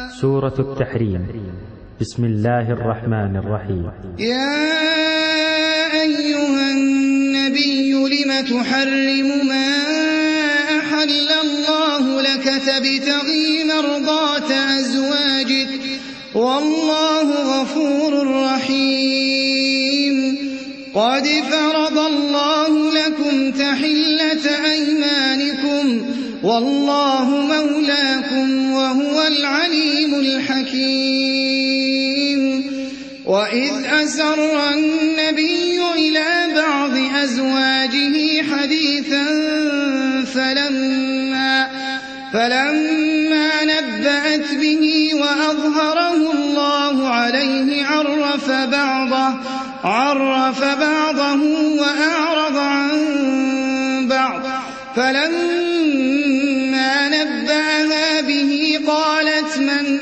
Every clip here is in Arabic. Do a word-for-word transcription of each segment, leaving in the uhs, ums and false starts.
سورة التحريم. بسم الله الرحمن الرحيم. يا أيها النبي لم تحرم ما أحل الله لك تبتغي مرضات أزواجك والله غفور رحيم. قد فرض الله لكم تحلة أيمانكم والله مولاكم وهو العليم الحكيم. وإذ أسر النبي إلى بعض أزواجه حديثا فلما, فلما نبأت به وأظهره الله عليه عرف بعضه, عرف بعضه وأعرض عن بعض. فلما نبأها به قالت من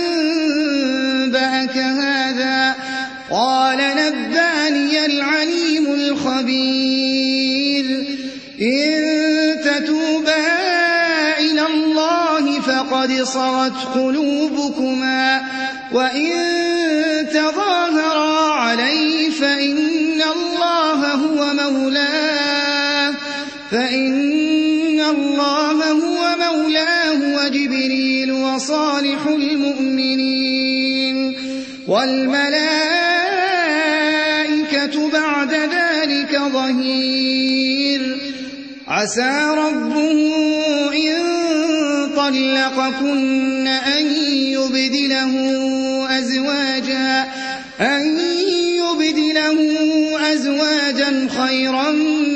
أنبأك هذا؟ قال نبأني العليم الخبير. إن تتوبا إلى الله فقد صغت قلوبكما وإن تظاهرا عليه فإن الله هو مولاه فإن الله هو مولاه وجبريل وصالح المؤمنين والملائكة بعد ذلك ظهير. عسى ربه إن طلقكن أن يبدله أزواجا, أن يبدله أزواجا خيرا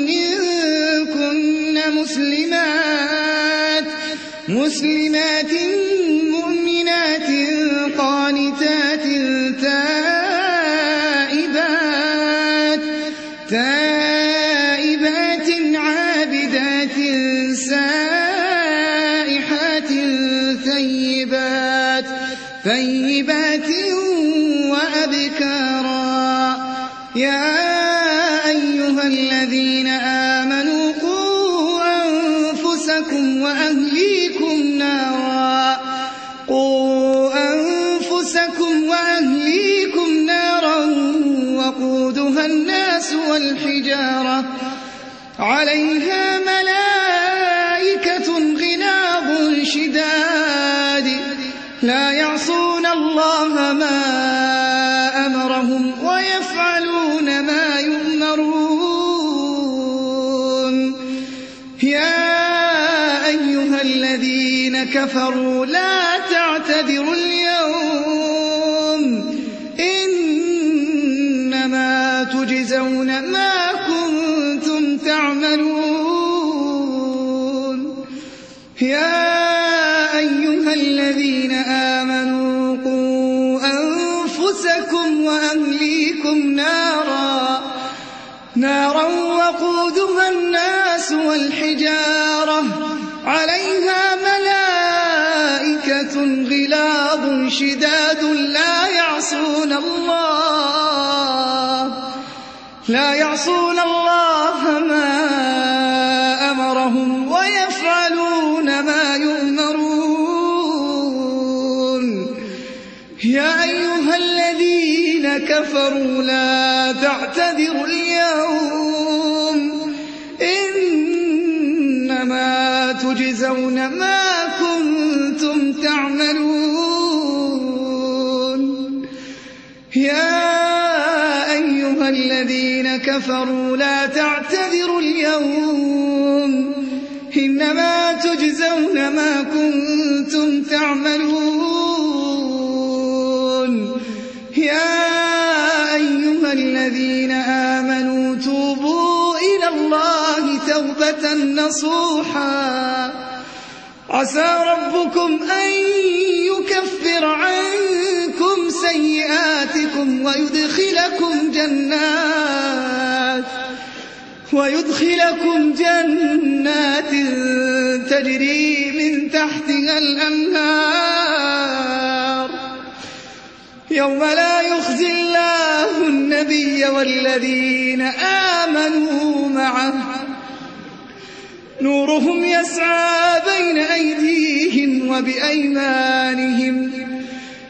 منكن مسلمات, مسلمات مؤمنات قانتات تائبات, تائبات عابدات سائحات ثيبات, ثيبات وأبكارا. يا أيها الذين آمنوا قوا أنفسكم وأهليكم نارا, قوا أنفسكم وأهليكم نارا وقودها الناس والحجارة عليها ملائكة غلاظ شداد لا يعصون الله ما أمرهم ويفعلون ما يؤمرون. يا أيها الذين كفروا لا تعتذروا اليوم إنما تجزون ما كنتم تعملون. يا أيها الذين آمنوا قوا أنفسكم وأهليكم نارا, نارا وقودها الناس والحجارة عليها ملائكة غلاظ شداد لا يعصون الله, لا يعصون الله ما أمرهم ويفعلون ما يؤمرون. يا أيها الذين كفروا لا تعتذروا اليوم إنما تجزون ما كنتم تعملون. يا أيها الذين كفروا لا تعتذروا اليوم إنما تجزون ما كنتم تعملون. يا أيها الذين آمنوا توبوا إلى الله توبة نصوحا عسى ربكم أن يكفر عنكم سيئاتكم ويدخلكم جنات, ويدخلكم جنات تجري من تحتها الأنهار يوم لا يخزي الله النبي والذين آمنوا معه نورهم يسعى بين أيديهم وبأيمانهم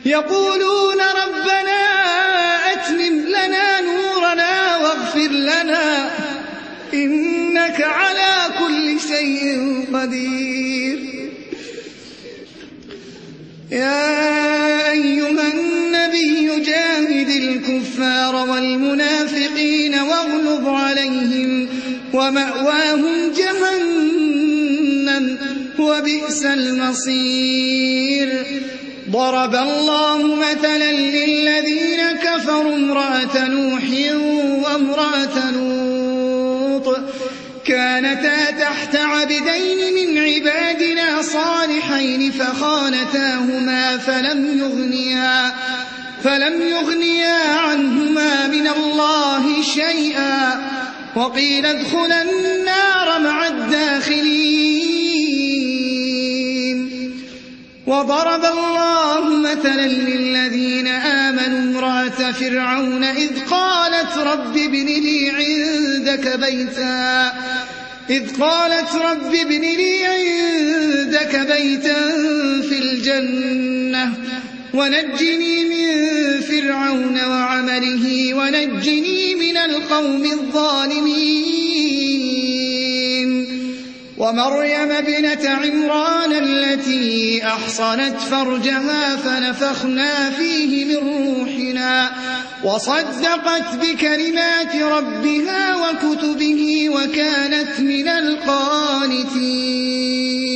يقولون ربنا أتمم لنا نورنا واغفر لنا إنك على كل شيء قدير. يا أيها النبي جاهد الكفار والمنافقين واغلظ عليهم ومأواهم جهنم وبئس المصير. ضرب الله مثلا للذين كفروا امرأة نوح وامرأة لوط كانتا تحت عبدين من عبادنا صالحين فخانتاهما فلم يغنيا, فلم يغنيا عنهما من الله شيئا وقيل ادخلا النار مع الداخلين. وضرب الله مثلا للذين آمنوا امرأة فرعون إذ قالت رب ابن لي عندك بيتا إذ قالت رب ابن لي عندك بيتا في الجنة ونجني من فرعون وعمله ونجني من القوم الظالمين. ومريم ابنة عمران التي أحصنت فرجها فنفخنا فيه من روحنا وصدقت بكلمات ربها وكتبه وكانت من القانتين.